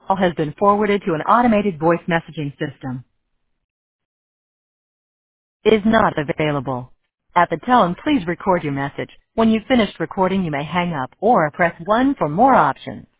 call has been forwarded to an automated voice messaging system. Is not available. At the tone, please record your message. When you've finished recording, you may hang up or press 1 for more options.